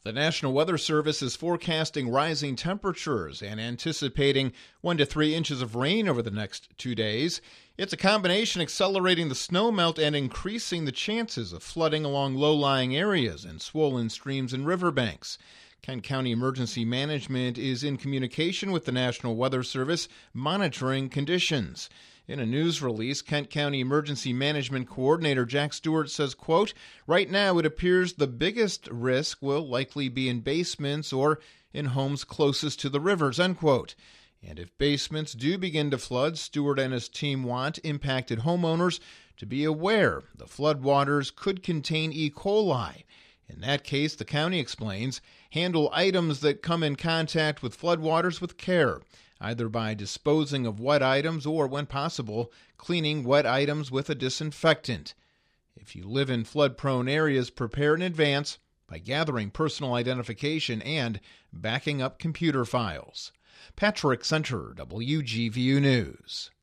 The National Weather Service is forecasting rising temperatures and anticipating 1 to 3 inches of rain over the next 2 days. It's a combination accelerating the snowmelt and increasing the chances of flooding along low-lying areas and swollen streams and riverbanks. Kent County Emergency Management is in communication with the National Weather Service, monitoring conditions. In a news release, Kent County Emergency Management Coordinator Jack Stewart says, quote, "Right now it appears the biggest risk will likely be in basements or in homes closest to the rivers," unquote. And if basements do begin to flood, Stewart and his team want impacted homeowners to be aware the floodwaters could contain E. coli. In that case, the county explains, handle items that come in contact with floodwaters with care, either by disposing of wet items or, when possible, cleaning wet items with a disinfectant. If you live in flood-prone areas, prepare in advance by gathering personal identification and backing up computer files. Patrick Center, WGVU News.